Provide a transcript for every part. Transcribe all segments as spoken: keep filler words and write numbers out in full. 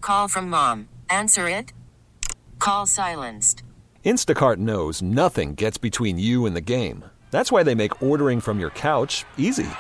call from mom. Answer it. Call silenced. Instacart knows nothing gets between you and the game. That's why they make ordering from your couch easy.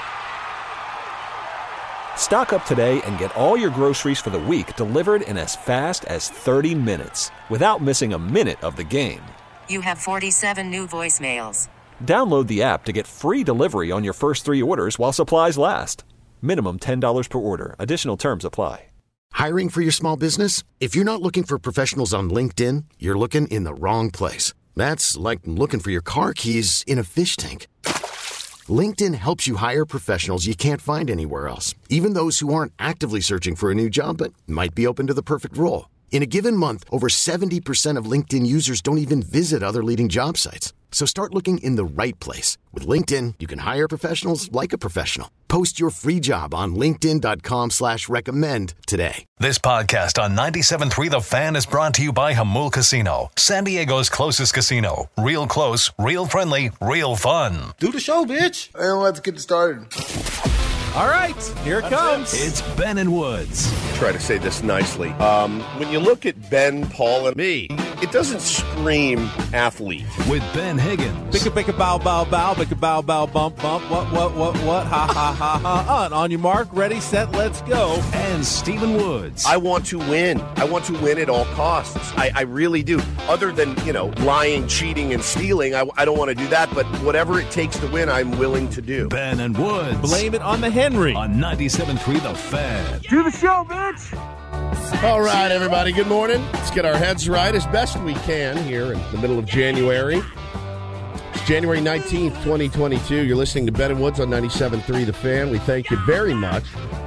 Stock up today and get all your groceries for the week delivered in as fast as thirty minutes without missing a minute of the game. You have forty-seven new voicemails. Download the app to get free delivery on your first three orders while supplies last. Minimum ten dollars per order. Additional terms apply. Hiring for your small business? If you're not looking for professionals on LinkedIn, you're looking in the wrong place. That's like looking for your car keys in a fish tank. LinkedIn helps you hire professionals you can't find anywhere else, even those who aren't actively searching for a new job but might be open to the perfect role. In a given month, over seventy percent of LinkedIn users don't even visit other leading job sites. So start looking in the right place. With LinkedIn, you can hire professionals like a professional. Post your free job on linkedin.com slash recommend today. This podcast on ninety-seven point three The Fan is brought to you by Jamul Casino, San Diego's closest casino. Real close, real friendly, real fun. Do the show, bitch. And let's get started. All right, here it comes. It's Ben and Woods. Try to say this nicely. Um, when you look at Ben, Paul, and me, it doesn't scream athlete. With Ben Higgins. Bicka, bicka, bow, bow, bow, bicka, bow, bow, bump, bump, what, what, what, what, ha, ha, ha, ha, on. On your mark, ready, set, let's go. And Stephen Woods. I want to win. I want to win at all costs. I, I really do. Other than, you know, lying, cheating, and stealing, I, I don't want to do that. But whatever it takes to win, I'm willing to do. Ben and Woods. Blame it on the Henry. On ninety-seven point three The Fan. Do the show, bitch. All right, everybody, good morning. Let's get our heads right as best we can here in the middle of January. It's January nineteenth, twenty twenty-two. You're listening to Ben and Woods on ninety-seven point three The Fan. We thank you very much.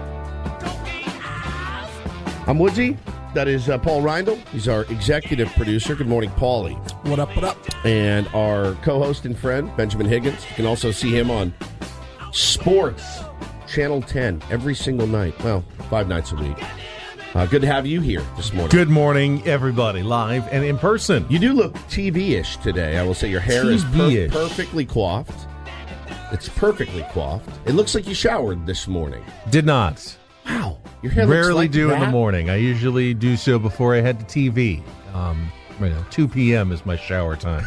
I'm Woodsy. That is uh, Paul Reindl. He's our executive producer. Good morning, Paulie. What up, what up? And our co-host and friend, Benjamin Higgins. You can also see him on Sports Channel ten every single night. Well, five nights a week. Uh, good to have you here this morning. Good morning, everybody, live and in person. You do look T V-ish today. I will say your hair is per- perfectly coiffed. It's perfectly coiffed. It looks like you showered this morning. Did not. Wow. Your hair Rarely looks like do that? in the morning. I usually do so before I head to T V. Um, you know, two p.m. is my shower time.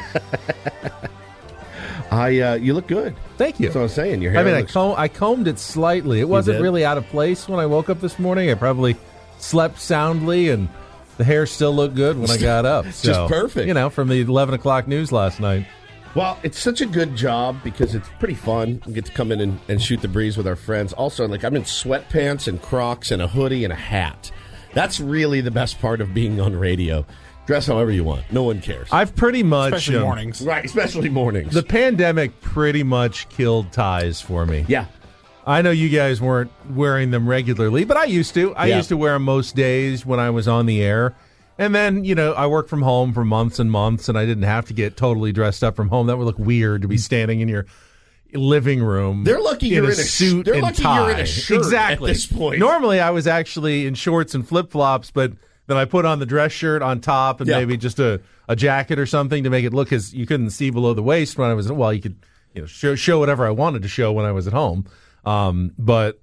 I uh, you look good. Thank you. That's what I'm saying. Your hair I mean, looks... I, com- I combed it slightly. It wasn't did? really out of place when I woke up this morning. I probably slept soundly, and the hair still looked good when I got up. It's so, just perfect. You know, from the eleven o'clock news last night. Well, it's such a good job because it's pretty fun. We get to come in and, and shoot the breeze with our friends. Also, like I'm in sweatpants and Crocs and a hoodie and a hat. That's really the best part of being on radio. Dress however you want. No one cares. I've pretty much... Especially um, mornings. Right, especially mornings. The pandemic pretty much killed ties for me. Yeah. I know you guys weren't wearing them regularly, but I used to. I Yeah. used to wear them most days when I was on the air. And then, you know, I worked from home for months and months, and I didn't have to get totally dressed up from home. That would look weird to be standing in your living room. They're lucky in you're a in a suit they're and lucky tie. you're in a shirt exactly. at this point. Normally, I was actually in shorts and flip-flops, but then I put on the dress shirt on top and Yeah. maybe just a, a jacket or something to make it look, because you couldn't see below the waist when I was, well, you could, you know, show, show whatever I wanted to show when I was at home. Um, but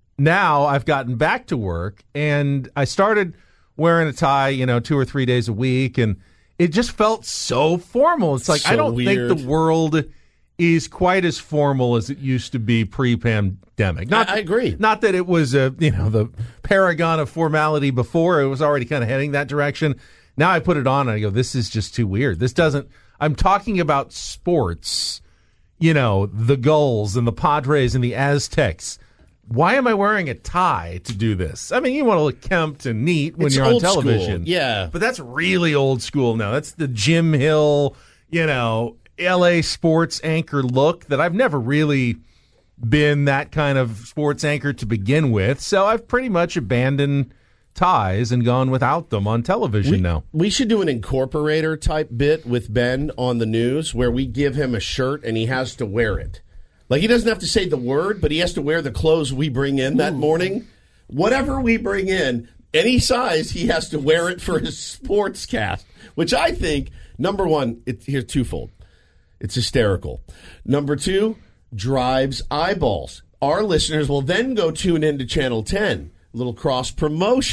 now I've gotten back to work, and I started wearing a tie, you know, two or three days a week, and it just felt so formal. It's like, So I don't weird. think the world is quite as formal as it used to be pre-pandemic. Not, I, I agree. Not that it was a, you know, the paragon of formality before. It was already kind of heading that direction. Now I put it on and I go, this is just too weird. This doesn't, I'm talking about sports, you know, the Gulls and the Padres and the Aztecs. Why am I wearing a tie to do this? I mean, you want to look kempt and neat when It's you're on old television. school, yeah. But that's really old school now. That's the Jim Hill, you know, L A sports anchor look that I've never really been that kind of sports anchor to begin with. So I've pretty much abandoned ties and gone without them on television we, now. We should do an incorporator type bit with Ben on the news where we give him a shirt and he has to wear it. Like, he doesn't have to say the word, but he has to wear the clothes we bring in that morning. Whatever we bring in, any size, he has to wear it for his sports cast, which I think, number one, it, here's twofold. It's hysterical. Number two, drives eyeballs. Our listeners will then go tune into Channel ten. A little cross promotion.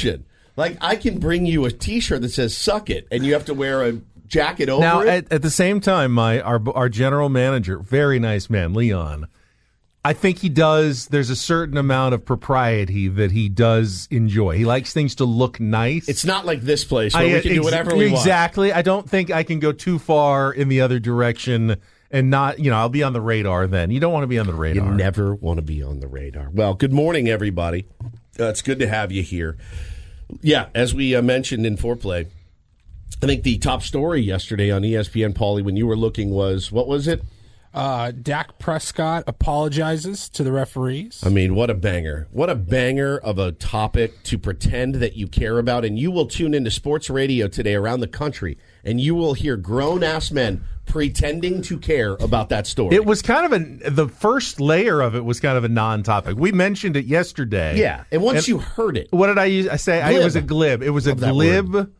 Like, I can bring you a T-shirt that says "Suck It," and you have to wear a jacket over now, it. Now, at, at the same time, my our our general manager, very nice man, Leon, I think he does, there's a certain amount of propriety that he does enjoy. He likes things to look nice. It's not like this place where I, we can ex- do whatever we want. Exactly. I don't think I can go too far in the other direction and not, you know, I'll be on the radar then. You don't want to be on the radar. You never want to be on the radar. Well, good morning, everybody. Uh, it's good to have you here. Yeah, as we uh, mentioned in foreplay, I think the top story yesterday on E S P N, Paulie, when you were looking was, what was it? Uh, Dak Prescott apologizes to the referees. I mean, what a banger. What a banger of a topic to pretend that you care about. And you will tune into sports radio today around the country, and you will hear grown-ass men pretending to care about that story. It was kind of a, the first layer of it was kind of a non-topic. We mentioned it yesterday. Yeah, and once and you heard it. What did I use? I say I, it was a glib. It was a glib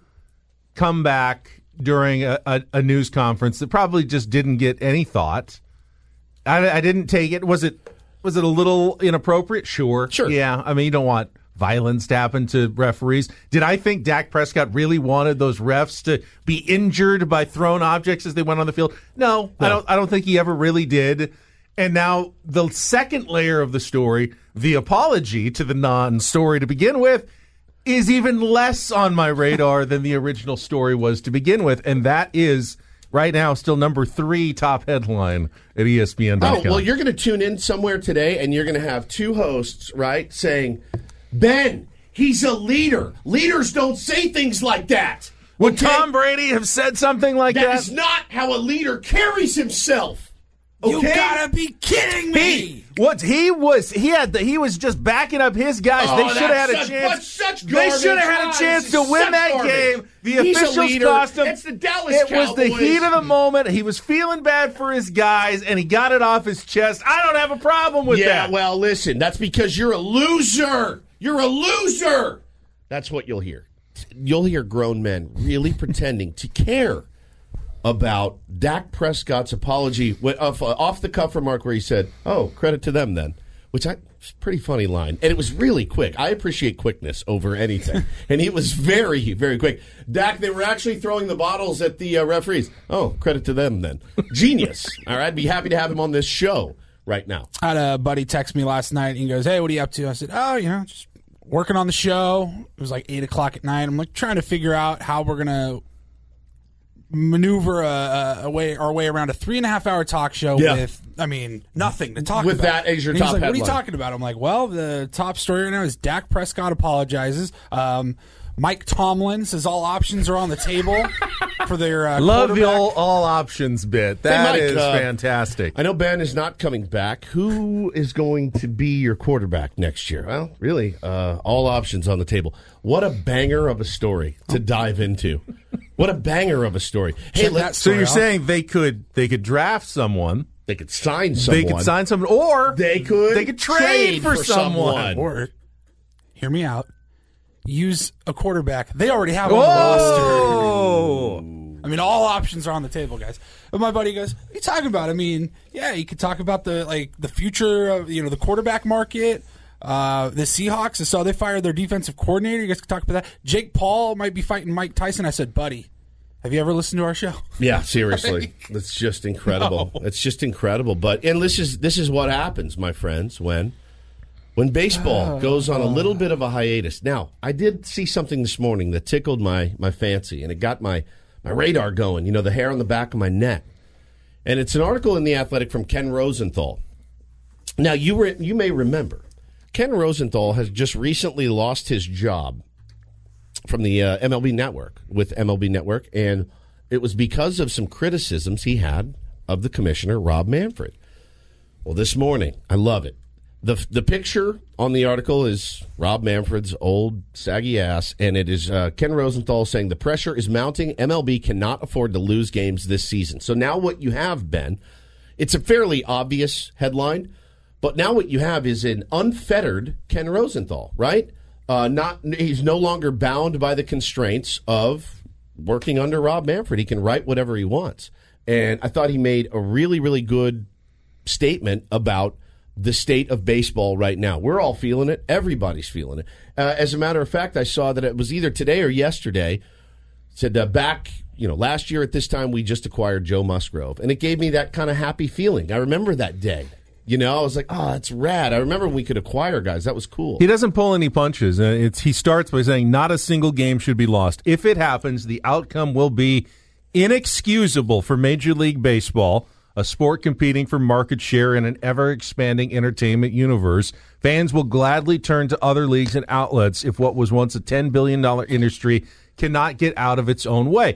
comeback during a, a, a news conference that probably just didn't get any thought. I, I didn't take it. Was it was it a little inappropriate? Sure. Sure. Yeah. I mean, you don't want violence to happen to referees. Did I think Dak Prescott really wanted those refs to be injured by thrown objects as they went on the field? No, no. I don't I don't think he ever really did. And now the second layer of the story, the apology to the non-story to begin with, is even less on my radar than the original story was to begin with. And that is right now still number three top headline at E S P N dot com. Oh, well, you're going to tune in somewhere today, and you're going to have two hosts, right, saying, Ben, he's a leader. Leaders don't say things like that. Would Okay? Tom Brady have said something like that? That is not how a leader carries himself. Okay? You gotta be kidding me! He, what he was, he had the, he was just backing up his guys. Oh, they should have had that's a such- chance. that's such they should have garbage. had a God, chance this to is win such that garbage. game. The He's a officials leader. cost him. It's the Dallas It was the Cowboys. heat of the moment. He was feeling bad for his guys, and he got it off his chest. I don't have a problem with yeah, that. well, listen, that's because you're a loser. You're a loser. That's what you'll hear. You'll hear grown men really pretending to care about Dak Prescott's apology off, off the cuff remark where he said, oh, credit to them then, which I, it's a pretty funny line. And it was really quick. I appreciate quickness over anything. And he was very, very quick. Dak, they were actually throwing the bottles at the uh, referees. Oh, credit to them then. Genius. All right, be happy to have him on this show right now. I had a buddy text me last night, and he goes, hey, what are you up to? I said, oh, you know, just working on the show. It was like eight o'clock at night. I'm like trying to figure out how we're going to maneuver a, a way our way around a three and a half hour talk show Yeah. with, I mean, nothing to talk With about. that as your And he's top like, what are you headline? talking about? I'm like, well, the top story right now is Dak Prescott apologizes. Um, Mike Tomlin says all options are on the table for their uh, Love the quarterback. all, all options bit. That Mike, is uh, fantastic. I know Ben is not coming back. Who is going to be your quarterback next year? Well, really, uh, all options on the table. What a banger of a story to dive into. What a banger of a story. Hey, Check let, that So story you're out. saying they could they could draft someone, they could sign someone. they could sign someone, or They could they could trade, for, someone. Or, hear me out, use a quarterback they already have on the roster. Oh, I mean, all options are on the table, guys. But my buddy goes, what are you talking about? I mean, yeah, you could talk about the like the future of, you know, the quarterback market. Uh, the Seahawks, I saw they fired their defensive coordinator. You guys could talk about that. Jake Paul might be fighting Mike Tyson. I said, buddy, have you ever listened to our show? Yeah, seriously. It's just incredible. No. It's just incredible. But and this is this is what happens, my friends, when when baseball goes on a little bit of a hiatus. Now, I did see something this morning that tickled my my fancy, and it got my, my radar going, you know, the hair on the back of my neck. And it's an article in The Athletic from Ken Rosenthal. Now, you re- you may remember, Ken Rosenthal has just recently lost his job from the uh, M L B Network, with M L B Network, and it was because of some criticisms he had of the commissioner, Rob Manfred. Well, this morning, I love it. The the picture on the article is Rob Manfred's old saggy ass, and it is uh, Ken Rosenthal saying the pressure is mounting. M L B cannot afford to lose games this season. So now what you have, Ben, it's a fairly obvious headline, but now what you have is an unfettered Ken Rosenthal, right? Uh, not he's no longer bound by the constraints of working under Rob Manfred. He can write whatever he wants. And I thought he made a really, really good statement about the state of baseball right now. We're all feeling it. Everybody's feeling it. Uh, as a matter of fact, I saw that it was either today or yesterday. It said uh, back, you know, last year at this time, we just acquired Joe Musgrove. And it gave me that kind of happy feeling. I remember that day. You know, I was like, oh, that's rad. I remember when we could acquire guys. That was cool. He doesn't pull any punches. Uh, it's, he starts by saying not a single game should be lost. If it happens, the outcome will be inexcusable for Major League Baseball, a sport competing for market share in an ever-expanding entertainment universe. Fans will gladly turn to other leagues and outlets if what was once a ten billion dollars industry cannot get out of its own way.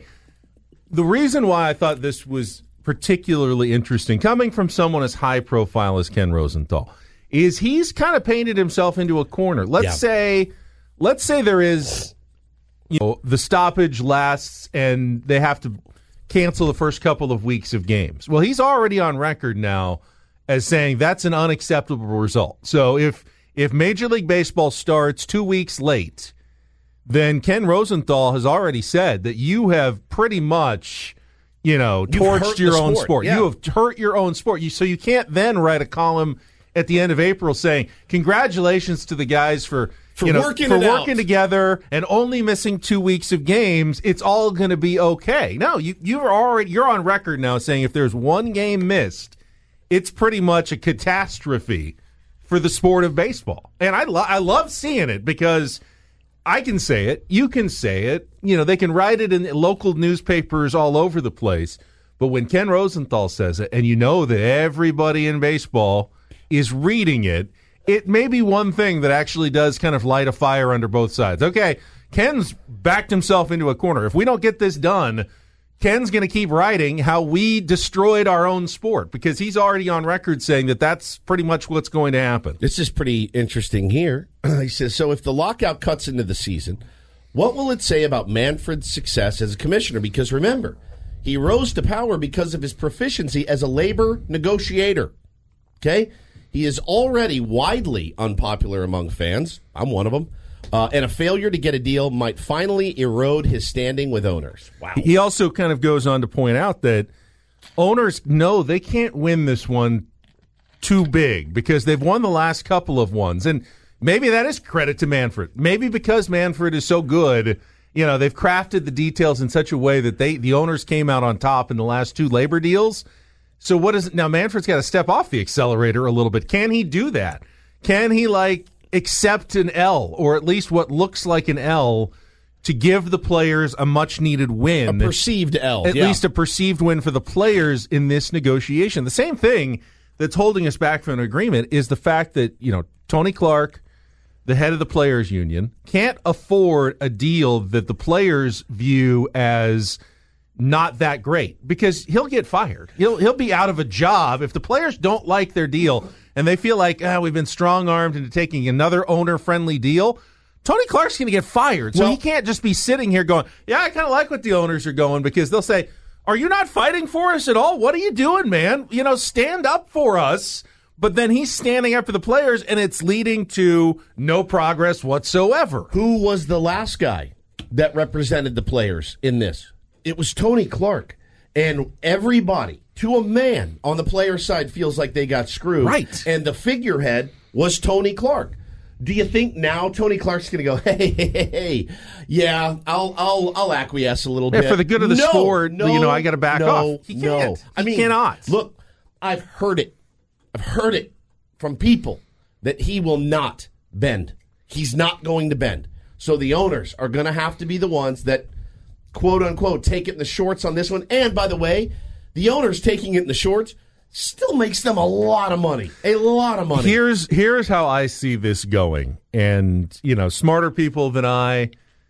The reason why I thought this was particularly interesting, coming from someone as high-profile as Ken Rosenthal, is he's kind of painted himself into a corner. Let's yeah. say, let's say there is, you know, the stoppage lasts and they have to cancel the first couple of weeks of games. Well, he's already on record now as saying that's an unacceptable result. So if if Major League Baseball starts two weeks late, then Ken Rosenthal has already said that you have pretty much, you know, You've torched hurt your the own sport. sport. Yeah. You have hurt your own sport. You, so you can't then write a column at the end of April saying, congratulations to the guys for For you know, working for it working out. together and only missing two weeks of games. It's all going to be okay. No, you you're already you're on record now saying if there's one game missed, it's pretty much a catastrophe for the sport of baseball. And I lo- I love seeing it because I can say it, you can say it. You know, they can write it in local newspapers all over the place. But when Ken Rosenthal says it, and you know that everybody in baseball is reading it, it may be one thing that actually does kind of light a fire under both sides. Okay, Ken's backed himself into a corner. If we don't get this done, Ken's going to keep writing how we destroyed our own sport because he's already on record saying that that's pretty much what's going to happen. This is pretty interesting here. He says, so if the lockout cuts into the season, what will it say about Manfred's success as a commissioner? Because remember, he rose to power because of his proficiency as a labor negotiator. Okay? He is already widely unpopular among fans. I'm one of them. Uh, and a failure to get a deal might finally erode his standing with owners. Wow. He also kind of goes on to point out that owners know they can't win this one too big because they've won the last couple of ones. And maybe that is credit to Manfred. Maybe because Manfred is so good, you know, they've crafted the details in such a way that they the owners came out on top in the last two labor deals. So what is it now? Manfred's got to step off the accelerator a little bit. Can he do that? Can he like accept an L or at least what looks like an L to give the players a much needed win? A perceived L. At yeah. least a perceived win for the players in this negotiation. The same thing that's holding us back from an agreement is the fact that, you know, Tony Clark, the head of the players union, can't afford a deal that the players view as not that great because he'll get fired. He'll he'll be out of a job if the players don't like their deal and they feel like ah, we've been strong-armed into taking another owner-friendly deal. Tony Clark's going to get fired, so well, he can't just be sitting here going, yeah, I kind of like what the owners are going because they'll say, are you not fighting for us at all? What are you doing, man? You know, stand up for us. But then he's standing up for the players, and it's leading to no progress whatsoever. Who was the last guy that represented the players in this? It was Tony Clark. And everybody, to a man, on the player side feels like they got screwed. Right. And the figurehead was Tony Clark. Do you think now Tony Clark's going to go, hey, hey, hey, hey, yeah, I'll I'll I'll acquiesce a little Yeah, bit. for the good of the no, sport, no, you know, I got to back no, off. He no. can't. I He mean, cannot. Look, I've heard it. I've heard it from people that he will not bend. He's not going to bend. So the owners are going to have to be the ones that, quote unquote, take it in the shorts on this one. And by the way, the owners taking it in the shorts still makes them a lot of money. A lot of money. Here's here's how I see this going. And, you know, smarter people than I,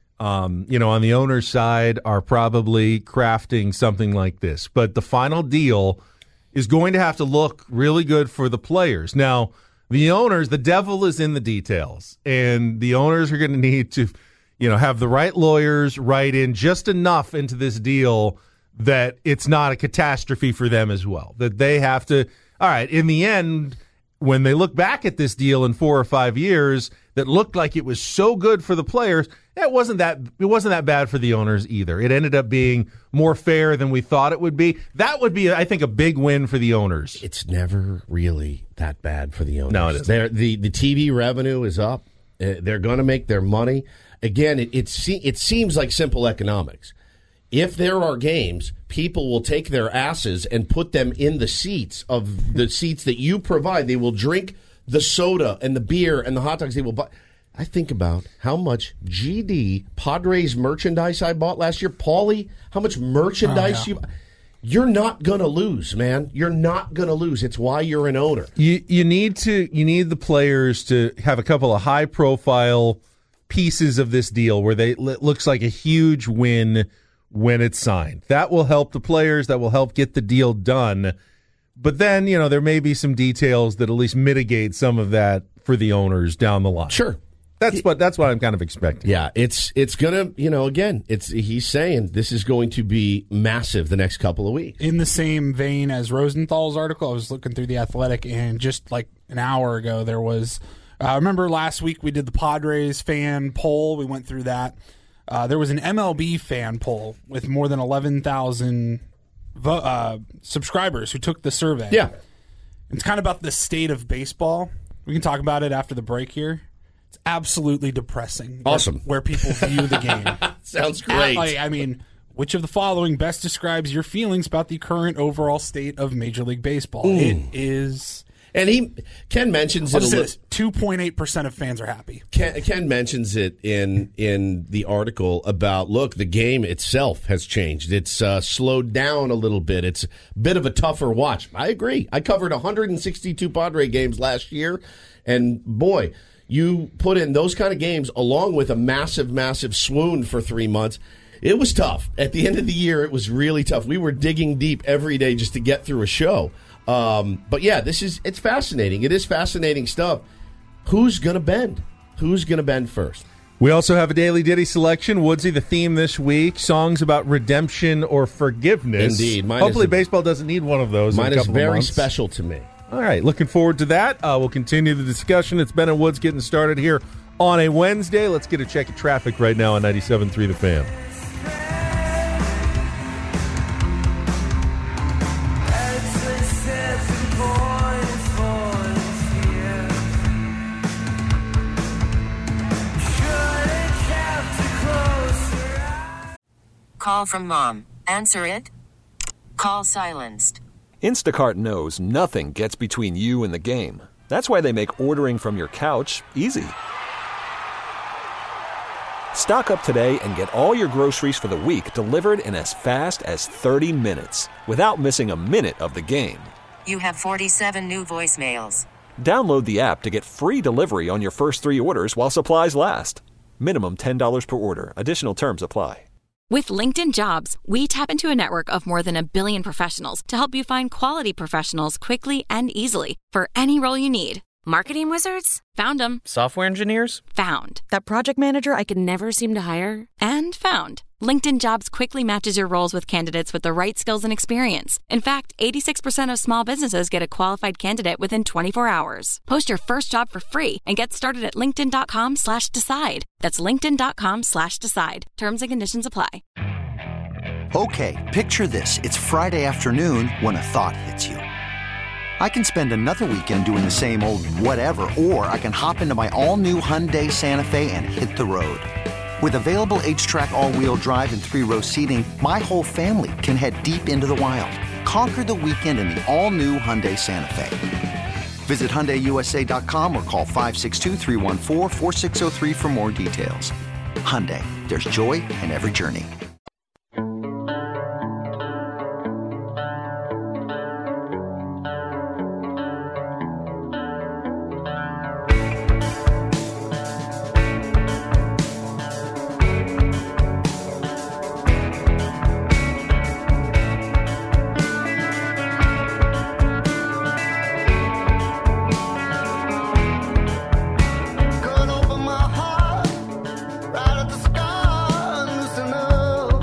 um, you know, on the owner's side are probably crafting something like this. But the final deal is going to have to look really good for the players. Now, the owners, the devil is in the details. And the owners are going to need to, you know, have the right lawyers write in just enough into this deal that it's not a catastrophe for them as well. That they have to, all right, in the end, when they look back at this deal in four or five years that looked like it was so good for the players, it wasn't that it wasn't that bad for the owners either. It ended up being more fair than we thought it would be. That would be, I think, a big win for the owners. It's never really that bad for the owners. No, it isn't. They're, the the T V revenue is up. Uh, they're going to make their money. Again, it it, se- it seems like simple economics. If there are games, people will take their asses and put them in the seats of the seats that you provide. They will drink the soda and the beer and the hot dogs. They will buy. I think about how much G D Padres merchandise I bought last year. Paulie, how much merchandise oh, yeah. you. You're not going to lose, man. You're not going to lose. It's why you're an owner. You you need to you need the players to have a couple of high profile pieces of this deal where they it looks like a huge win when it's signed. That will help the players. That will help get the deal done. But then, you know, there may be some details that at least mitigate some of that for the owners down the line. Sure. That's what that's what I'm kind of expecting. Yeah, it's it's gonna, you know, again, it's he's saying this is going to be massive the next couple of weeks. In the same vein as Rosenthal's article, I was looking through The Athletic, and just like an hour ago, there was. I uh, remember last week we did the Padres fan poll. We went through that. Uh, there was an M L B fan poll with more than eleven thousand vo- uh, subscribers who took the survey. Yeah, it's kind of about the state of baseball. We can talk about it after the break here. It's absolutely depressing. Awesome. Where, where people view the game. Sounds great. Like, I mean, which of the following best describes your feelings about the current overall state of Major League Baseball? Ooh. It is. And he Ken mentions I'll it. just A say li- this, two point eight percent of fans are happy. Ken, Ken mentions it in in the article about, look, the game itself has changed. It's uh, slowed down a little bit. It's a bit of a tougher watch. I agree. I covered one hundred sixty-two Padre games last year, and boy, you put in those kind of games along with a massive, massive swoon for three months. It was tough. At the end of the year, it was really tough. We were digging deep every day just to get through a show. Um, but yeah, this is it's fascinating. It is fascinating stuff. Who's going to bend? Who's going to bend first? We also have a Daily Ditty selection. Woodsy, the theme this week, songs about redemption or forgiveness. Indeed. Mine Hopefully is, baseball doesn't need one of those Mine in a is couple very of months. special to me. All right, looking forward to that. Uh, we'll continue the discussion. It's Ben and Woods getting started here on a Wednesday. Let's get a check of traffic right now on ninety-seven point three The Fan. Call from mom. Answer it. Call silenced. Instacart knows nothing gets between you and the game. That's why they make ordering from your couch easy. Stock up today and get all your groceries for the week delivered in as fast as thirty minutes without missing a minute of the game. You have forty-seven new voicemails. Download the app to get free delivery on your first three orders while supplies last. Minimum ten dollars per order. Additional terms apply. With LinkedIn Jobs, we tap into a network of more than a billion professionals to help you find quality professionals quickly and easily for any role you need. Marketing wizards? Found them. Software engineers? Found. That project manager I could never seem to hire? And found. LinkedIn Jobs quickly matches your roles with candidates with the right skills and experience. In fact, eighty-six percent of small businesses get a qualified candidate within twenty-four hours. Post your first job for free and get started at linkedin.com slash decide. That's linkedin.com slash decide. Terms and conditions apply. Okay, picture this. It's Friday afternoon when a thought hits you. I can spend another weekend doing the same old whatever, or I can hop into my all-new Hyundai Santa Fe and hit the road. With available H-Track all-wheel drive and three-row seating, my whole family can head deep into the wild. Conquer the weekend in the all-new Hyundai Santa Fe. Visit Hyundai U S A dot com or call five six two, three one four, four six zero three for more details. Hyundai, there's joy in every journey. Cut open my heart right at the scar, loosen up.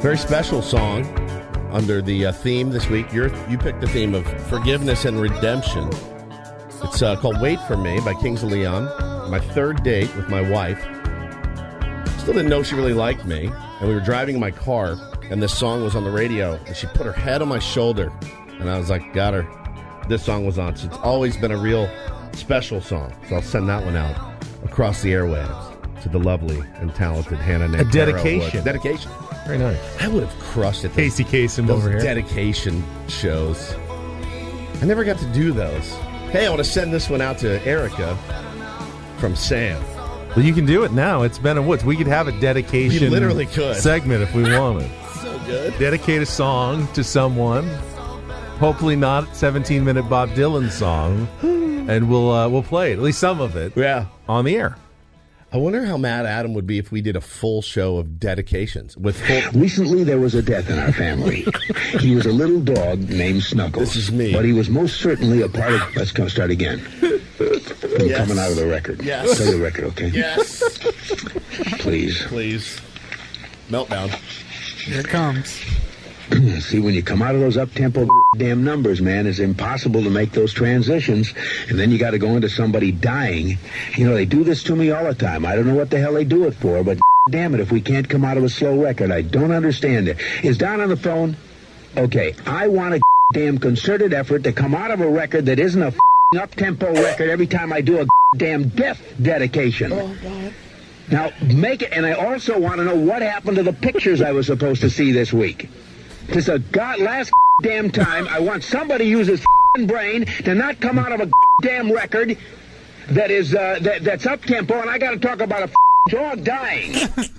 Very special song under the uh, theme this week. You're, you picked the theme of forgiveness and redemption. It's uh, called Wait For Me by Kings of Leon. My third date with my wife. Still didn't know she really liked me. And we were driving in my car, and this song was on the radio. And she put her head on my shoulder. And I was like, got her. This song was on. So it's always been a real special song. So I'll send that one out across the airwaves to the lovely and talented Hannah Nantero. A dedication. Dedication. Very nice. I would have crushed it. Casey Kasem those over here. Dedication shows. I never got to do those. Hey, I want to send this one out to Erica from Sam. Well, you can do it now. It's Ben and Woods. We could have a dedication We literally could. segment if we wanted. So good. Dedicate a song to someone. Hopefully not seventeen-minute Bob Dylan song. And we'll uh, we'll play it, at least some of it, Yeah. on the air. I wonder how mad Adam would be if we did a full show of dedications with full. Recently, there was a death in our family. He was a little dog named Snuggles. This is me. But he was most certainly a part of... Let's go start again. I'm Yes. coming out of the record. Yes. Play the record, okay? Yes. Please. Please. Meltdown. Here it comes. See, when you come out of those up-tempo damn numbers, man, it's impossible to make those transitions. And then you got to go into somebody dying. You know, they do this to me all the time. I don't know what the hell they do it for, but damn it, if we can't come out of a slow record, I don't understand it. Is Don on the phone? Okay, I want a damn concerted effort to come out of a record that isn't a up-tempo record every time I do a damn death dedication. Oh, God. Now, make it, and I also want to know what happened to the pictures I was supposed to see this week. This is a god last damn time. I want somebody to use his brain to not come out of a damn record that is uh, that, that's up tempo, and I got to talk about a dog dying.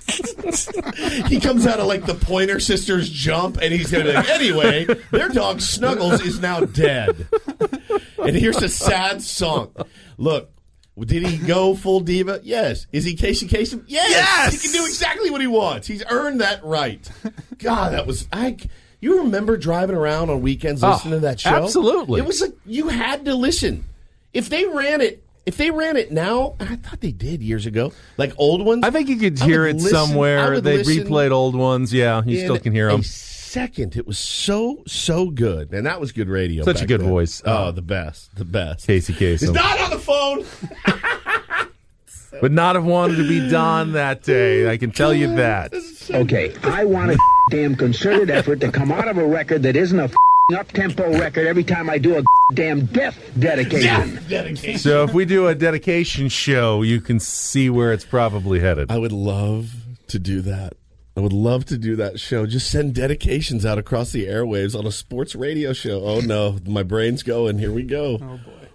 He comes out of like the Pointer Sisters Jump, and he's going to anyway. Their dog Snuggles is now dead, and here's a sad song. Look. Did he go full diva? Yes. Is he Casey Kasem? Yes! Yes! He can do exactly what he wants. He's earned that right. God, that was... I. You remember driving around on weekends listening oh, to that show? Absolutely. It was like you had to listen. If they ran it... If they ran it now, I thought they did years ago, like old ones. I think you could hear it listen, somewhere. They replayed old ones. Yeah, you still can hear them. A second, it was so so good, and that was good radio. Such a back good then. voice. Oh, Oh. the best, the best. Casey Kasem. He's not on the phone. Would not have wanted to be Don that day. I can tell you that. Okay, I want a damn concerted effort to come out of a record that isn't a up-tempo record every time I do a damn death dedication. Death dedication. So if we do a dedication show, you can see where it's probably headed. I would love to do that. I would love to do that show. Just send dedications out across the airwaves on a sports radio show. Oh, no. My brain's going. Here we go. Oh,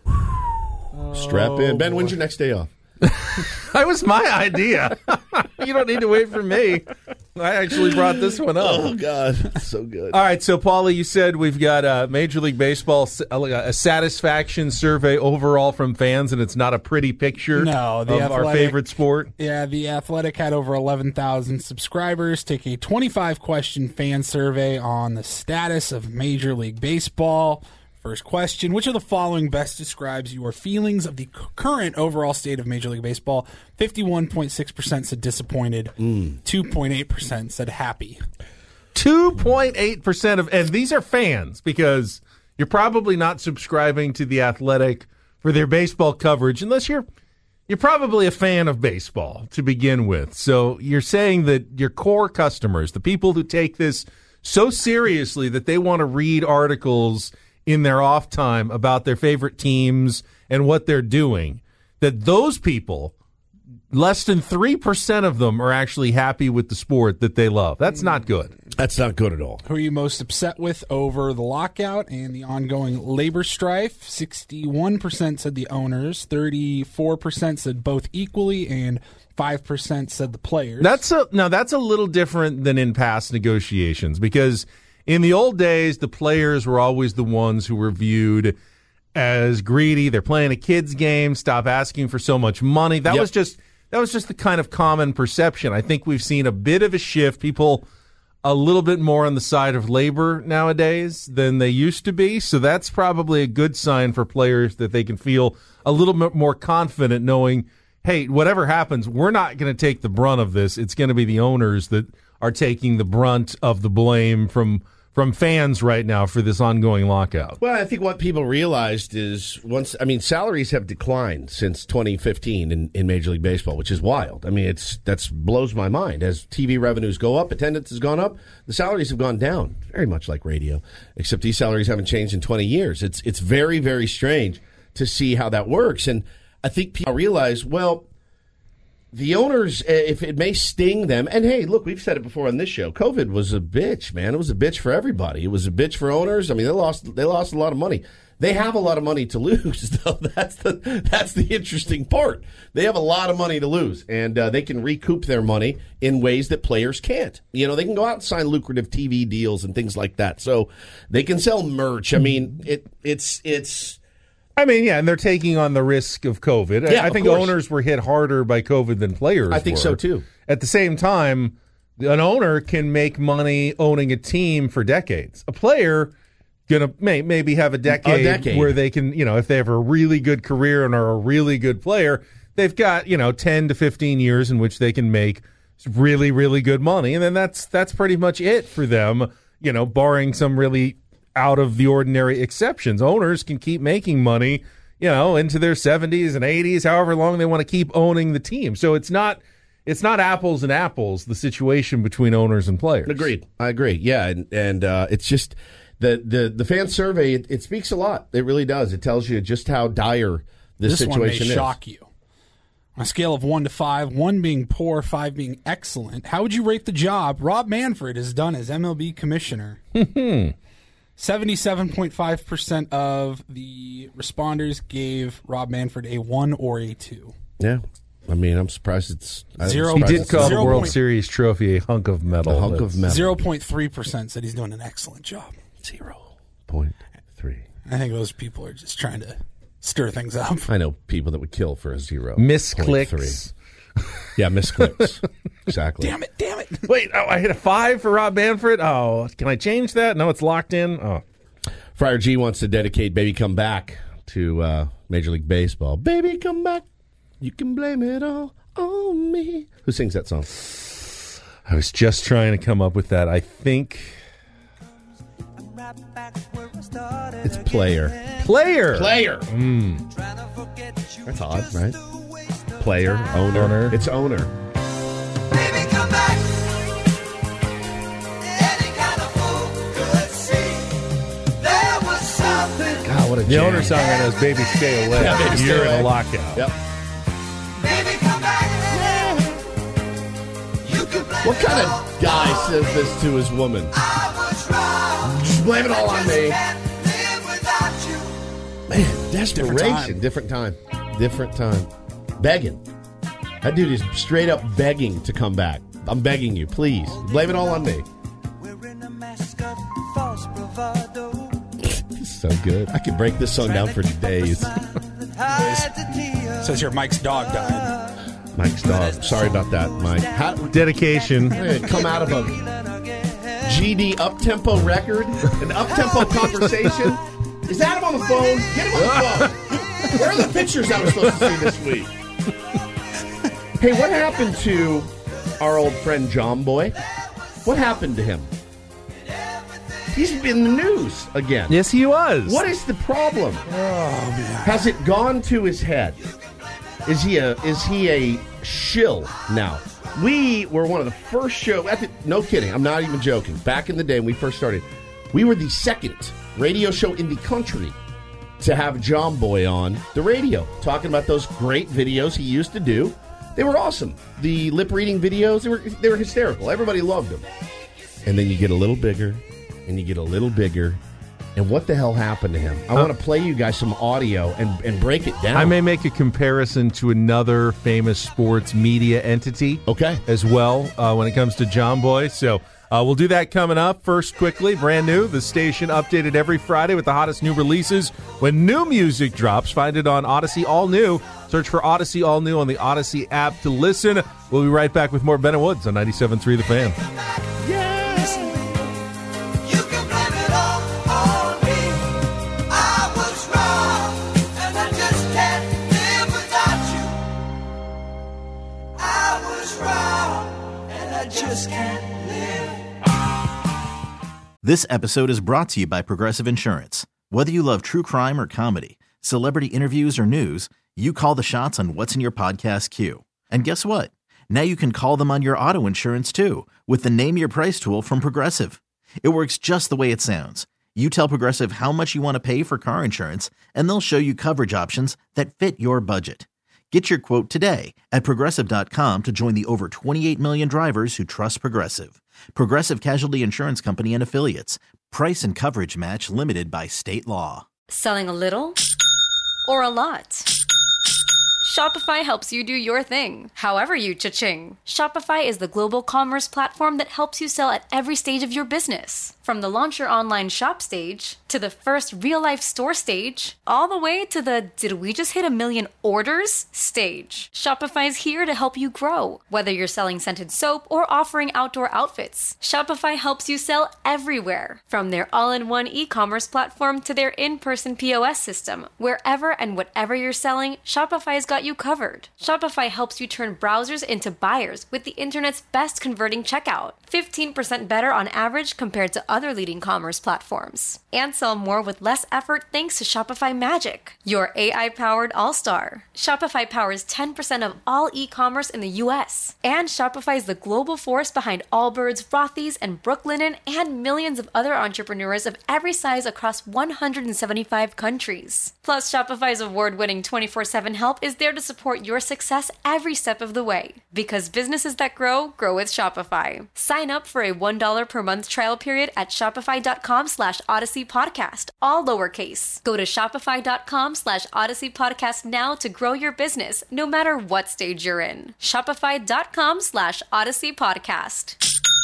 boy. Strap in. Ben, when's your next day off? That was my idea. You don't need to wait for me. I actually brought this one up. Oh, God. So good. All right, so, Paulie, you said we've got a Major League Baseball, a satisfaction survey overall from fans, and it's not a pretty picture No, the of Athletic, our favorite sport. Yeah, the Athletic had over eleven thousand subscribers take a twenty-five question fan survey on the status of Major League Baseball. First question, which of the following best describes your feelings of the c- current overall state of Major League Baseball? fifty-one point six percent said disappointed. Mm. two point eight percent said happy. two point eight percent of, and these are fans, because you're probably not subscribing to The Athletic for their baseball coverage unless you're you're probably a fan of baseball to begin with. So you're saying that your core customers, the people who take this so seriously that they want to read articles in their off time about their favorite teams and what they're doing, that those people, less than three percent of them are actually happy with the sport that they love. That's not good. That's not good at all. Who are you most upset with over the lockout and the ongoing labor strife? sixty-one percent said the owners, thirty-four percent said both equally, and five percent said the players. That's a, now, that's a little different than in past negotiations, because in the old days, the players were always the ones who were viewed as greedy. They're playing a kid's game. Stop asking for so much money. That Yep. was just that was just the kind of common perception. I think we've seen a bit of a shift. People a little bit more on the side of labor nowadays than they used to be. So that's probably a good sign for players, that they can feel a little bit more confident knowing, hey, whatever happens, we're not going to take the brunt of this. It's going to be the owners that are taking the brunt of the blame from from fans right now for this ongoing lockout. Well, I think what people realized is once, I mean, salaries have declined since twenty fifteen in, in Major League Baseball, which is wild. I mean, it's that's blows my mind. As T V revenues go up, attendance has gone up, the salaries have gone down, very much like radio, except these salaries haven't changed in twenty years. It's it's very, very strange to see how that works. And I think people realize, well, the owners, if it may sting them, and hey, look, we've said it before on this show, COVID was a bitch, man. It was a bitch for everybody. It was a bitch for owners. I mean, they lost they lost a lot of money. They have a lot of money to lose, though. That's the that's the interesting part. They have a lot of money to lose, and uh, they can recoup their money in ways that players can't. You know, they can go out and sign lucrative T V deals and things like that. So they can sell merch. I mean, it it's it's. I mean, yeah, and they're taking on the risk of COVID. Yeah, I think of course. owners were hit harder by COVID than players I think were. so, too. At the same time, an owner can make money owning a team for decades. A player gonna may, maybe have a decade, a decade where they can, you know, if they have a really good career and are a really good player, they've got, you know, ten to fifteen years in which they can make really, really good money. And then that's that's pretty much it for them, you know, barring some really out of the ordinary exceptions. Owners can keep making money, you know, into their seventies and eighties, however long they want to keep owning the team. So it's not it's not apples and apples, the situation between owners and players. Agreed. I agree. Yeah, and and uh, it's just the the the fan survey. It, it speaks a lot. It really does. It tells you just how dire this, this situation one may is. shock you. On a scale of one to five, one being poor, five being excellent, how would you rate the job Rob Manfred has done as M L B commissioner? seventy-seven point five percent of the responders gave Rob Manfred a one or a two. Yeah. I mean, I'm surprised it's... I'm Zero. He surprised did it's call zero the World point- Series trophy a hunk of metal. A hunk but- of metal. zero point three percent said he's doing an excellent job. Zero point three. I think those people are just trying to stir things up. I know people that would kill for a zero. Misclicks. point three. Yeah, misclicks. Exactly. Damn it, damn it. Wait, oh, I hit a five for Rob Manfred? Oh, can I change that? No, it's locked in? Oh. Friar G wants to dedicate Baby Come Back to uh, Major League Baseball. Baby, come back. You can blame it all on me. Who sings that song? I was just trying to come up with that. I think It's Player. Player. Player. Mm. That's odd, right? Player, owner. Owner. It's owner. Baby, come back. Any kind of fool could see there was something. God, what a The jam. owner song I know is Baby Stay Away. Yeah, Baby Stay You're in Away. a lockout. Yep. Baby, come back. You can blame What kind it all of guy on says me. this to his woman? I was wrong. Just blame it all I on just me. can't live without you. Man, desperation. Different time. Different time. Begging. That dude is straight up begging to come back. I'm begging you, please. Blame it all on me. Wearing a mask of false bravado. So good. I could break this song down for days. Says here Mike's dog died. Mike's dog. Sorry about that, Mike. How, Dedication. come out of a G D up-tempo record? An up-tempo conversation? Is Adam on the phone? Get him on the phone. Where are the pictures I was supposed to see this week? Hey, what happened to our old friend John Boy? What happened to him? He's been in the news again. Yes, he was. What is the problem? Oh, man. Has it gone to his head? Is he a is he a shill now? We were one of the first show. I think, no kidding. I'm not even joking. Back in the day when we first started, we were the second radio show in the country to have John Boy on the radio, talking about those great videos he used to do. They were awesome. The lip reading videos, they were they were hysterical. Everybody loved them. And then you get a little bigger, and you get a little bigger. And what the hell happened to him? I Uh, want to play you guys some audio and, and break it down. I may make a comparison to another famous sports media entity. Okay. As well uh, when it comes to John Boy. So uh, we'll do that coming up. First, quickly, brand new. The station updated every Friday with the hottest new releases. When new music drops, find it on Odyssey All New. Search for Odyssey All New on the Odyssey app to listen. We'll be right back with more Bennett Woods on ninety-seven point three The Fan. You can blame it all on me. I was wrong, and I just can't live without you. I was wrong, and I just can't live This episode is brought to you by Progressive Insurance. Whether you love true crime or comedy, celebrity interviews or news, you call the shots on what's in your podcast queue. And guess what? Now you can call them on your auto insurance too with the Name Your Price tool from Progressive. It works just the way it sounds. You tell Progressive how much you want to pay for car insurance, and they'll show you coverage options that fit your budget. Get your quote today at Progressive dot com to join the over twenty-eight million drivers who trust Progressive. Progressive Casualty Insurance Company and Affiliates. Price and coverage match limited by state law. Selling a little or a lot? Shopify helps you do your thing, however you cha-ching. Shopify is the global commerce platform that helps you sell at every stage of your business. From the launch your online shop stage, to the first real-life store stage, all the way to the did we just hit a million orders stage. Shopify's here to help you grow. Whether you're selling scented soap or offering outdoor outfits, Shopify helps you sell everywhere. From their all-in-one e-commerce platform to their in-person P O S system, wherever and whatever you're selling, Shopify's got you covered. Shopify helps you turn browsers into buyers with the internet's best converting checkout. fifteen percent better on average compared to other leading commerce platforms. And sell more with less effort thanks to Shopify Magic, your A I-powered all-star. Shopify powers ten percent of all e-commerce in the U S. And Shopify is the global force behind Allbirds, Rothy's, and Brooklinen, and millions of other entrepreneurs of every size across one hundred seventy-five countries. Plus, Shopify's award-winning twenty-four seven help is there to support your success every step of the way. Because businesses that grow, grow with Shopify. Sign up for a one dollar per month trial period at shopify.com slash Odyssey Podcast, all lowercase. Go to shopify.com slash Odyssey Podcast now to grow your business, no matter what stage you're in. Shopify.com slash Odyssey Podcast.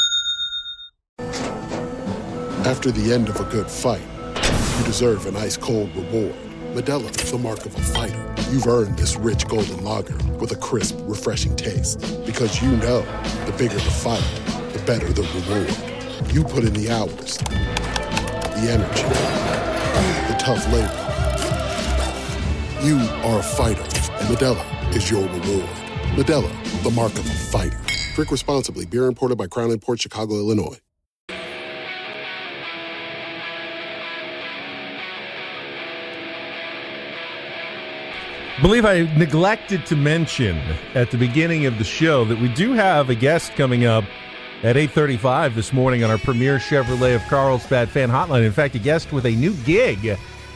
After the end of a good fight, you deserve an ice-cold reward. Modelo is the mark of a fighter. You've earned this rich golden lager with a crisp, refreshing taste. Because you know, the bigger the fight, the better the reward. You put in the hours, the energy, the tough labor. You are a fighter, and Modelo is your reward. Modelo, the mark of a fighter. Drink responsibly. Beer imported by Crown Imports, Chicago, Illinois. believe I neglected to mention at the beginning of the show that we do have a guest coming up at eight thirty-five this morning on our Premier Chevrolet of Carlsbad fan hotline. In fact, a guest with a new gig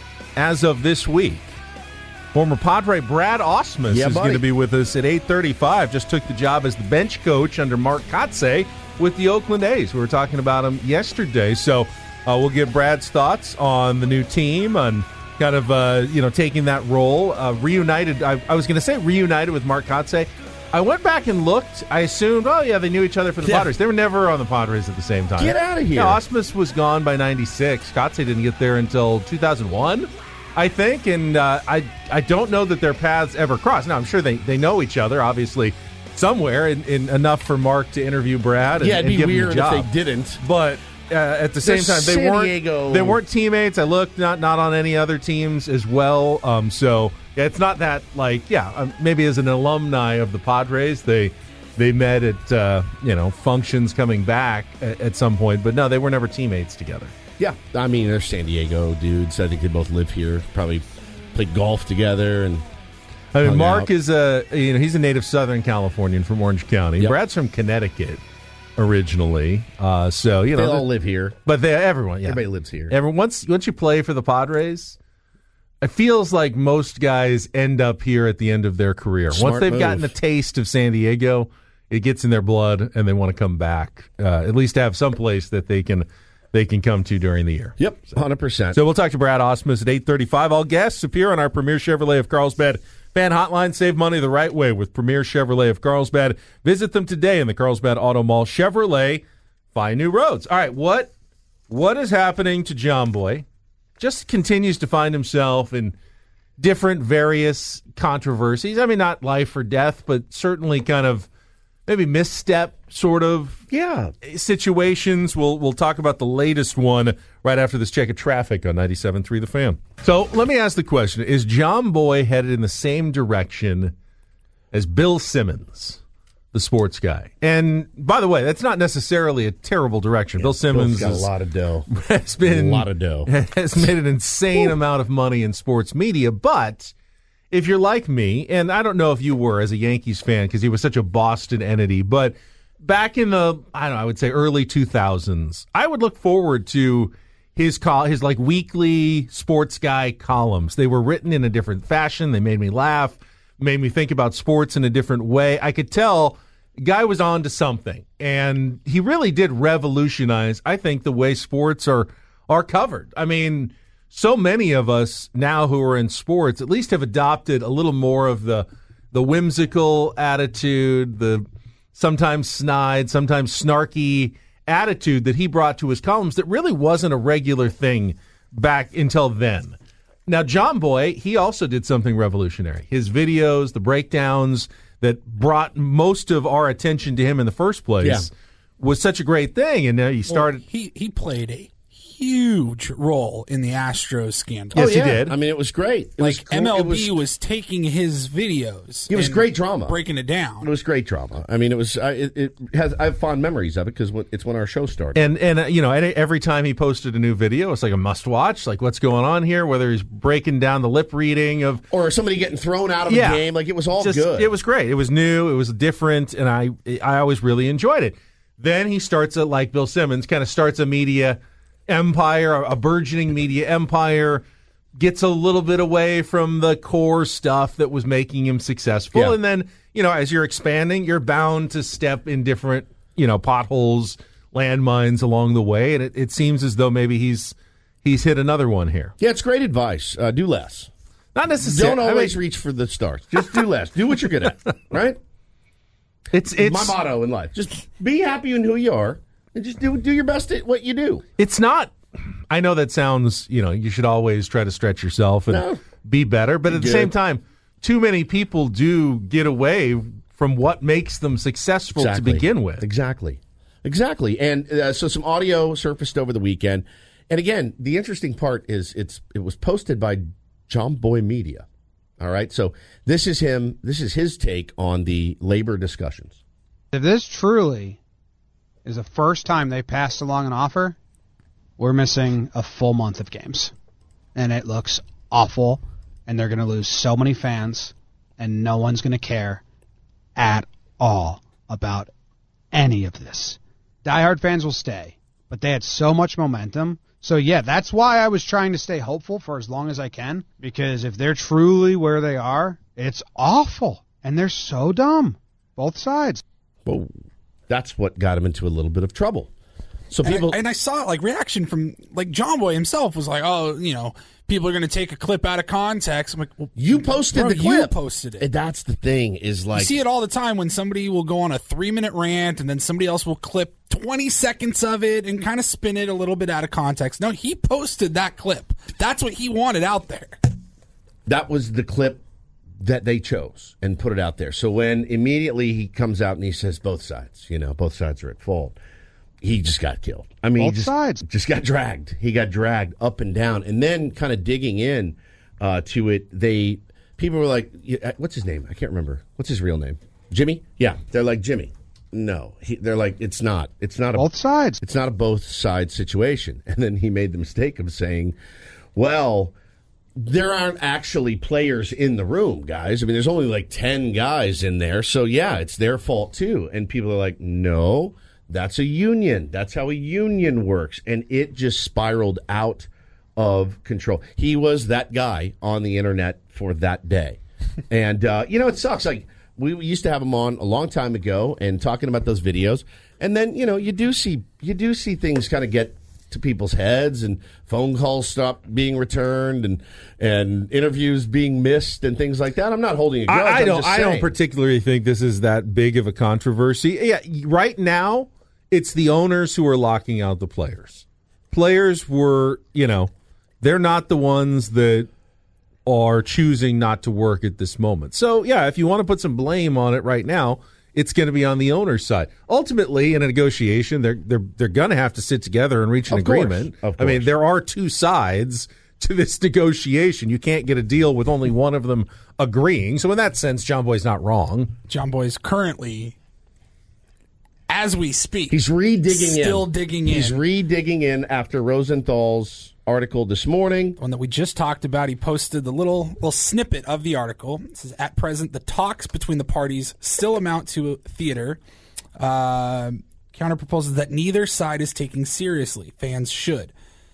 as of this week. Former Padre Brad Ausmus yeah, is going to be with us at eight thirty-five. Just took the job as the bench coach under Mark Kotsay with the Oakland A's. We were talking about him yesterday. So uh, we'll get Brad's thoughts on the new team, on kind of uh, you know taking that role. Uh, reunited, I, I was going to say reunited with Mark Kotsay. I went back and looked. I assumed, oh, yeah, they knew each other for the yeah. Padres. They were never on the Padres at the same time. Get out of here. Yeah, Ausmus was gone by ninety-six. Kotsay didn't get there until two thousand one, I think. And uh, I I don't know that their paths ever crossed. Now, I'm sure they, they know each other, obviously, somewhere, in, in enough for Mark to interview Brad and, yeah, it'd and be give weird him the job. if they didn't. But uh, at the same They're time, they San weren't, Diego. they weren't teammates. I looked, not, not on any other teams as well. Um, so... Yeah, it's not that, like, yeah, um, maybe as an alumni of the Padres, they they met at, uh, you know, functions coming back at, at some point. But no, they were never teammates together. Yeah, I mean, they're San Diego dudes. I think they both live here. Probably played golf together. And I mean, Mark out. is a, you know, he's a native Southern Californian from Orange County. Yep. Brad's from Connecticut originally. Uh, so, you know. They all live here. But they, everyone, yeah. Everybody lives here. Everyone, once, once you play for the Padres, it feels like most guys end up here at the end of their career. Smart Once they've move. gotten a taste of San Diego, it gets in their blood, and they want to come back. Uh, at least have some place that they can they can come to during the year. Yep, one hundred percent. So we'll talk to Brad Ausmus at eight thirty-five. All guests appear on our Premier Chevrolet of Carlsbad fan hotline. Save money the right way with Premier Chevrolet of Carlsbad. Visit them today in the Carlsbad Auto Mall. Chevrolet, find new roads. All right, what what is happening to John Boy? Just continues to find himself in different various controversies. I mean, not life or death, but certainly kind of maybe misstep sort of yeah situations. We'll we'll talk about the latest one right after this check of traffic on ninety-seven point three The Fan. So let me ask the question. Is John Boy headed in the same direction as Bill Simmons, the sports guy. And by the way, that's not necessarily a terrible direction. Yeah, Bill Simmons got is, a lot of dough. Has been a lot of dough. Has made an insane amount of money in sports media. But if you're like me, and I don't know if you were as a Yankees fan because he was such a Boston entity, but back in the I don't know, I would say early two thousands, I would look forward to his call, his like weekly sports guy columns. They were written in a different fashion. They made me laugh, made me think about sports in a different way. I could tell the guy was on to something, and he really did revolutionize, I think, the way sports are are covered. I mean, so many of us now who are in sports at least have adopted a little more of the the whimsical attitude, the sometimes snide, sometimes snarky attitude that he brought to his columns that really wasn't a regular thing back until then. Now, John Boy, he also did something revolutionary. His videos, the breakdowns that brought most of our attention to him in the first place Yeah. was such a great thing. And now he started... Well, he, he played a huge role in the Astros scandal. Yes, he did. I mean, it was great. It Like was, M L B it was, was taking his videos. it was and great drama. breaking it down. It was great drama. I mean, it was. I it, it has. I have fond memories of it because it's when our show started. And, and uh, you know, and every time he posted a new video, it's like a must-watch, like what's going on here, whether he's breaking down the lip reading of... Or somebody getting thrown out of Yeah. a game. Like, it was all Just- good. It was great. It was new. It was different, and I I always really enjoyed it. Then he starts, a, like Bill Simmons, kind of starts a media empire, a burgeoning media empire, gets a little bit away from the core stuff that was making him successful. Yeah. And then, you know, as you're expanding, you're bound to step in different, you know, potholes, landmines along the way. And it, it seems as though maybe he's he's hit another one here. Yeah, it's great advice. Uh, do less. Not necessarily. Don't I always mean- reach for the stars. Just do less. Do what you're good at. Right? It's it's my motto in life. Just be happy in who you are, and just do do your best at what you do. It's not. I know that sounds, you know, you should always try to stretch yourself and No. be better, but at the Good. same time, too many people do get away from what makes them successful Exactly. to begin with. Exactly. Exactly. And uh, so some audio surfaced over the weekend. And again, the interesting part is it's it was posted by John Boy Media. All right. So this is him. This is his take on the labor discussions. If this truly is the first time they passed along an offer, we're missing a full month of games. And it looks awful, and they're going to lose so many fans, and no one's going to care at all about any of this. Diehard fans will stay, but they had so much momentum. So, yeah, that's why I was trying to stay hopeful for as long as I can, because if they're truly where they are, it's awful, and they're so dumb, both sides. Well, that's what got him into a little bit of trouble. So And I- people, and I, saw like reaction from like John Boy himself was like, oh, you know, people are going to take a clip out of context. I'm like, well, you posted bro, the clip. You posted it. And that's the thing is like you see it all the time when somebody will go on a three minute rant and then somebody else will clip twenty seconds of it and kind of spin it a little bit out of context. No, he posted that clip. That's what he wanted out there. that was the clip that they chose and put it out there. So when immediately he comes out and he says both sides, you know, both sides are at fault. He just got killed. I mean, Both he just, sides. just got dragged. He got dragged up and down, and then kind of digging in uh, to it. They people were like, yeah, "What's his name? I can't remember. What's his real name? Jimmy? Yeah, they're like Jimmy. No, he, they're like it's not. It's not a Both sides. It's not a both sides situation. And then he made the mistake of saying, "Well, there aren't actually players in the room, guys. I mean, there's only like ten guys in there, so yeah, it's their fault too." And people are like, "No." That's a union. That's how a union works. And it just spiraled out of control. He was that guy on the internet for that day. And, uh, you know, it sucks. Like, we used to have him on a long time ago and talking about those videos. And then, you know, you do see you do see things kind of get to people's heads and phone calls stop being returned and and interviews being missed and things like that. I'm not holding a grudge. I, I I'm don't. just I don't saying. particularly think this is that big of a controversy. Yeah, right now it's the owners who are locking out the players. Players were, you know, they're not the ones that are choosing not to work at this moment. So yeah, if you want to put some blame on it right now, it's going to be on the owner's side. Ultimately, in a negotiation, they're they're they're going to have to sit together and reach an Of course, agreement. of I mean, course. there are two sides to this negotiation. You can't get a deal with only one of them agreeing. So in that sense, John Boy's not wrong. John Boy is currently as we speak. He's re-digging in. Still digging in. He's re-digging in after Rosenthal's article this morning. One that we just talked about. He posted the little little snippet of the article. It says, at present, the talks between the parties still amount to theater. Uh, counter proposes that neither side is taking seriously. Fans should.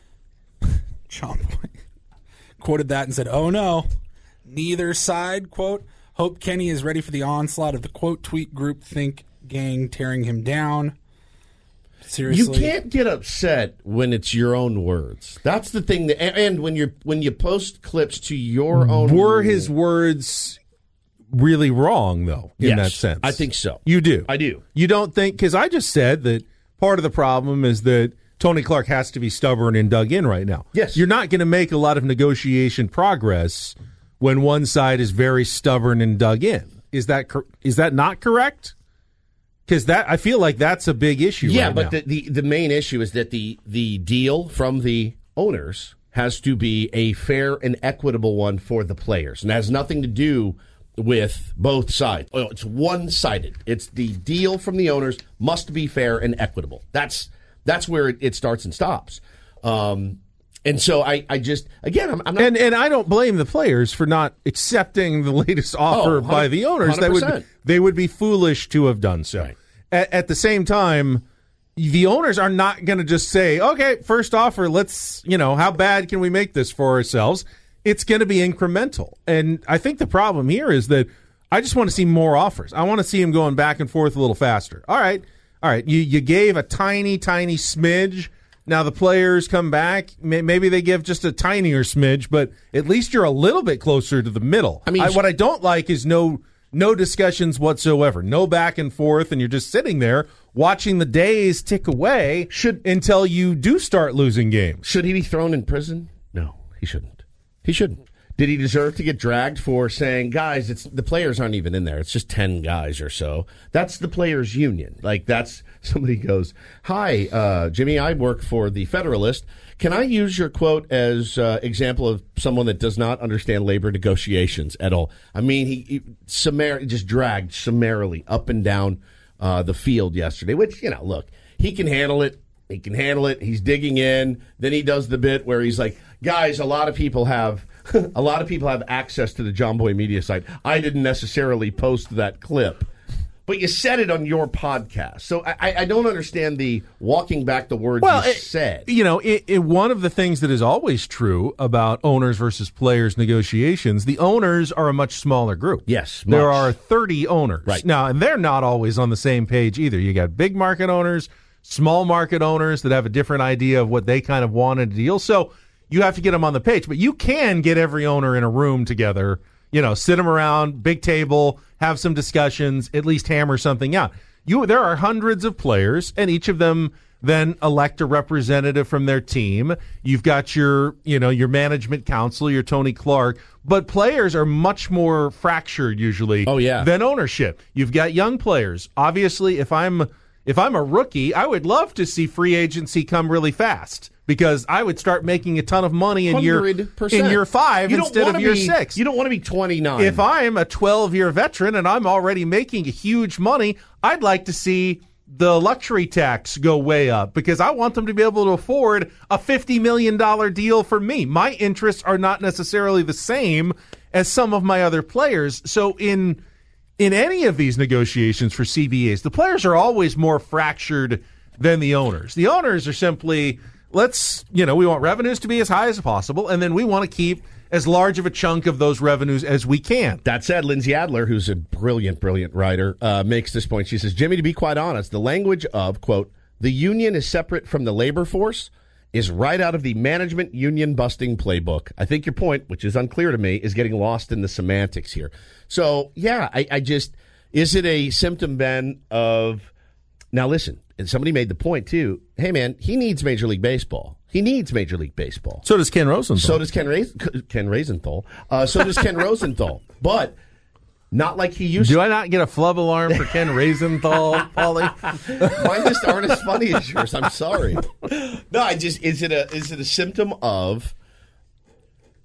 John Boy quoted that and said, oh no, neither side, quote, hope Kenny is ready for the onslaught of the, quote, tweet group think gang tearing him down. Seriously. You can't get upset when it's your own words. That's the thing. That, and when you when you post clips to your own, were his words really wrong though? In yes, that sense, I think so. You do. I do. You don't think? Because I just said that part of the problem is that Tony Clark has to be stubborn and dug in right now. Yes, you're not going to make a lot of negotiation progress when one side is very stubborn and dug in. Is that cor- is that not correct? Because that I feel like that's a big issue. Yeah, right but now. The, the the main issue is that the the deal from the owners has to be a fair and equitable one for the players, and has nothing to do with both sides. Oh, it's one sided. It's the deal from the owners must be fair and equitable. That's that's where it, it starts and stops. Um, and so I, I just again I'm, I'm not and and I don't blame the players for not accepting the latest offer Oh, by the owners. They one hundred would percent. they would be foolish to have done so. Right. At, at the same time, the owners are not going to just say, "Okay, first offer, let's you know how bad can we make this for ourselves?" It's going to be incremental, and I think the problem here is that I just want to see more offers. I want to see him going back and forth a little faster. All right, all right, you you gave a tiny, tiny smidge. Now the players come back. Maybe they give just a tinier smidge, but at least you're a little bit closer to the middle. I mean, I, what I don't like is no no discussions whatsoever, no back and forth, and you're just sitting there watching the days tick away should, until you do start losing games. Should he be thrown in prison? No, he shouldn't. He shouldn't. Did he deserve to get dragged for saying, guys, it's the players aren't even in there. It's just ten guys or so. That's the players' union. Like, that's somebody goes, hi, uh, Jimmy, I work for the Federalist. Can I use your quote as uh, example of someone that does not understand labor negotiations at all? I mean, he, he summar- just dragged summarily up and down uh, the field yesterday, which, you know, look, he can handle it. He can handle it. He's digging in. Then he does the bit where he's like, guys, a lot of people have a lot of people have access to the John Boy Media site. I didn't necessarily post that clip, but you said it on your podcast. So I, I don't understand the walking back the words well, you it, said. You know, it, it, one of the things that is always true about owners versus players negotiations, the owners are a much smaller group. Yes, there much. are thirty owners. Right. Now, and they're not always on the same page either. You got big market owners, small market owners that have a different idea of what they kind of want in a deal. So you have to get them on the page, but you can get every owner in a room together, you know, sit them around, big table, have some discussions, at least hammer something out. You, there are hundreds of players, and each of them then elect a representative from their team. You've got your, you know, your management council, your Tony Clark, but players are much more fractured usually oh, yeah. than ownership. You've got young players. Obviously, if I'm if I'm a rookie, I would love to see free agency come really fast, because I would start making a ton of money in year in year five you don't instead of year be, six. You don't want to be twenty-nine. If I'm a twelve-year veteran and I'm already making huge money, I'd like to see the luxury tax go way up, because I want them to be able to afford a fifty million dollars deal for me. My interests are not necessarily the same as some of my other players. So in in any of these negotiations for C B As, the players are always more fractured than the owners. The owners are simply, let's, you know, we want revenues to be as high as possible, and then we want to keep as large of a chunk of those revenues as we can. That said, Lindsay Adler, who's a brilliant, brilliant writer, uh, makes this point. She says, Jimmy, to be quite honest, the language of, quote, the union is separate from the labor force is right out of the management union busting playbook. I think your point, which is unclear to me, is getting lost in the semantics here. So, yeah, I, I just, is it a symptom, Ben, of, now listen, and somebody made the point, too, hey, man, he needs Major League Baseball. He needs Major League Baseball. So does Ken Rosenthal. So does Ken, Rais- Ken Rosenthal. Uh, so does Ken Rosenthal. But not like he used Do to. I not get a flub alarm for Ken Rosenthal, Paulie? Mine just aren't as funny as yours. I'm sorry. No, I just, is it a is it a symptom of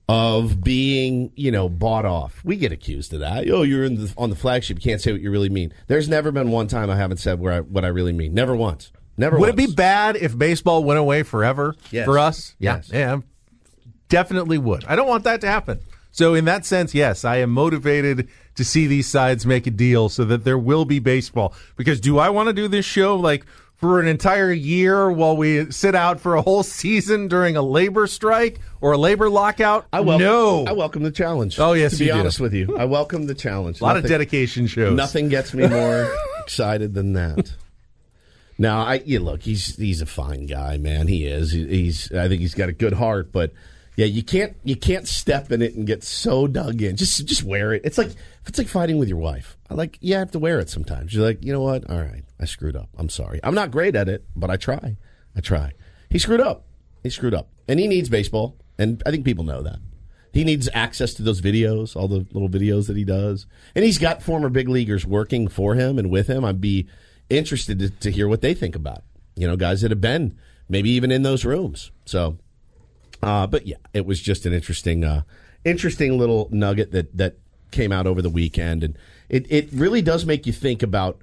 of being, you know, bought off. We get accused of that. Oh, you're in the, on the flagship. You can't say what you really mean. There's never been one time I haven't said where I, what I really mean. Never once. Never Would once. it be bad if baseball went away forever Yes. for us? Yes. Yeah, yeah, definitely would. I don't want that to happen. So in that sense, yes, I am motivated to see these sides make a deal so that there will be baseball. Because do I want to do this show like for an entire year while we sit out for a whole season during a labor strike or a labor lockout? I welcome, no. I welcome the challenge. Oh, yes, to be you do. honest with you. I welcome the challenge. A lot Nothing- of dedication shows. Nothing gets me more excited than that. Now, I yeah, look, he's he's a fine guy, man. He is. He, he's. I think he's got a good heart, but yeah, you can't you can't step in it and get so dug in. Just just wear it. It's like it's like fighting with your wife. I like you have to wear it sometimes. You're like, you know what? All right, I screwed up. I'm sorry. I'm not great at it, but I try. I try. He screwed up. He screwed up, and he needs baseball, and I think people know that. He needs access to those videos, all the little videos that he does, and he's got former big leaguers working for him and with him. I'd be interested to, to hear what they think about it. You know, guys that have been maybe even in those rooms. So, uh, but yeah, it was just an interesting, uh, interesting little nugget that that came out over the weekend, and it it really does make you think about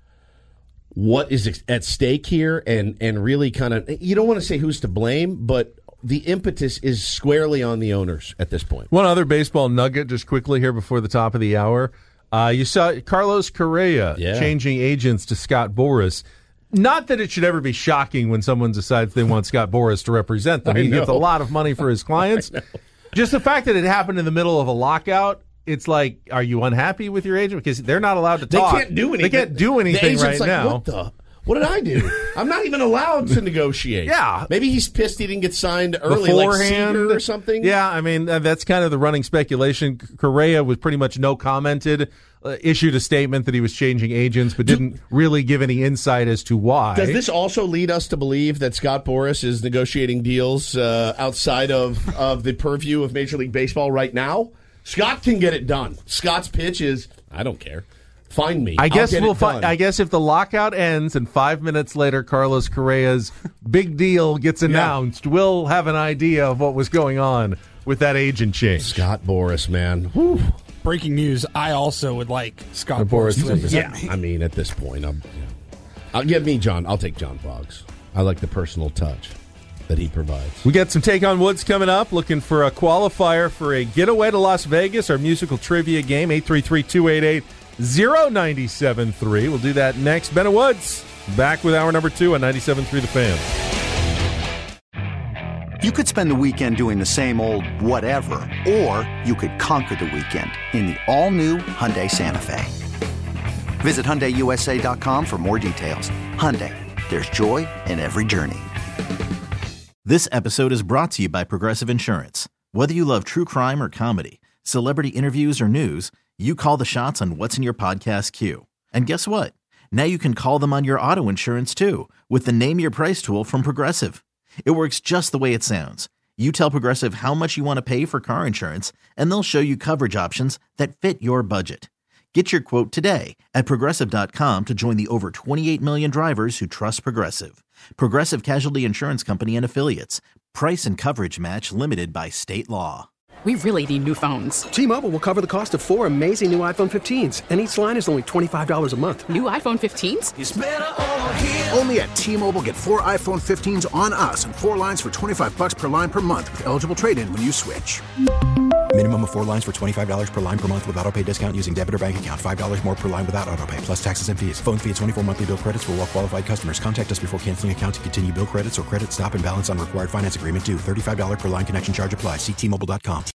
what is at stake here, and and really kind of you don't want to say who's to blame, but the impetus is squarely on the owners at this point. One other baseball nugget just quickly here before the top of the hour. Uh, you saw Carlos Correa Yeah. changing agents to Scott Boras. Not that it should ever be shocking when someone decides they want Scott Boras to represent them. I He know. gets a lot of money for his clients. Just the fact that it happened in the middle of a lockout, it's like, are you unhappy with your agent? Because they're not allowed to They talk. can't do anything. They can't do The anything agent's right like, now. What the? What did I do? I'm not even allowed to negotiate. Yeah. Maybe he's pissed he didn't get signed early, like Seager or something. Yeah, I mean, uh, that's kind of the running speculation. Correa was pretty much no commented, uh, issued a statement that he was changing agents, but didn't really give any insight as to why. Does this also lead us to believe that Scott Boras is negotiating deals uh, outside of, of the purview of Major League Baseball right now? Scott can get it done. Scott's pitch is, I don't care. Find me. I guess I'll get we'll it fi- done. I guess if the lockout ends and five minutes later Carlos Correa's big deal gets announced, we'll have an idea of what was going on with that agent change. Scott Boras, man. Whew. Breaking news, I also would like Scott Boras Boras to to represent Yeah, me. I mean, at this point, I'm, yeah. I'll give me John. I'll take John Boggs. I like the personal touch that he provides. We got some Take on Woods coming up. Looking for a qualifier for a getaway to Las Vegas, our musical trivia game, eight three three, two eight eight, zero nine seven three. We'll do that next. Bennett Woods, back with hour number two on ninety-seven point three The Fan. You could spend the weekend doing the same old whatever, or you could conquer the weekend in the all-new Hyundai Santa Fe. Visit Hyundai U S A dot com for more details. Hyundai, there's joy in every journey. This episode is brought to you by Progressive Insurance. Whether you love true crime or comedy, celebrity interviews or news, you call the shots on what's in your podcast queue. And guess what? Now you can call them on your auto insurance too with the Name Your Price tool from Progressive. It works just the way it sounds. You tell Progressive how much you want to pay for car insurance, and they'll show you coverage options that fit your budget. Get your quote today at Progressive dot com to join the over twenty-eight million drivers who trust Progressive. Progressive Casualty Insurance Company and Affiliates. Price and coverage match limited by state law. We really need new phones. T-Mobile will cover the cost of four amazing new iPhone fifteens, and each line is only twenty-five dollars a month. New iPhone fifteens? It's better over here. Only at T-Mobile, get four iPhone fifteens on us and four lines for twenty-five bucks per line per month with eligible trade-in when you switch. Minimum of four lines for twenty-five dollars per line per month with autopay discount using debit or bank account. five dollars more per line without autopay, plus taxes and fees. Phone fee at twenty-four monthly bill credits for well-qualified customers. Contact us before canceling account to continue bill credits or credit stop and balance on required finance agreement due. thirty-five dollars per line connection charge applies. See T Mobile dot com.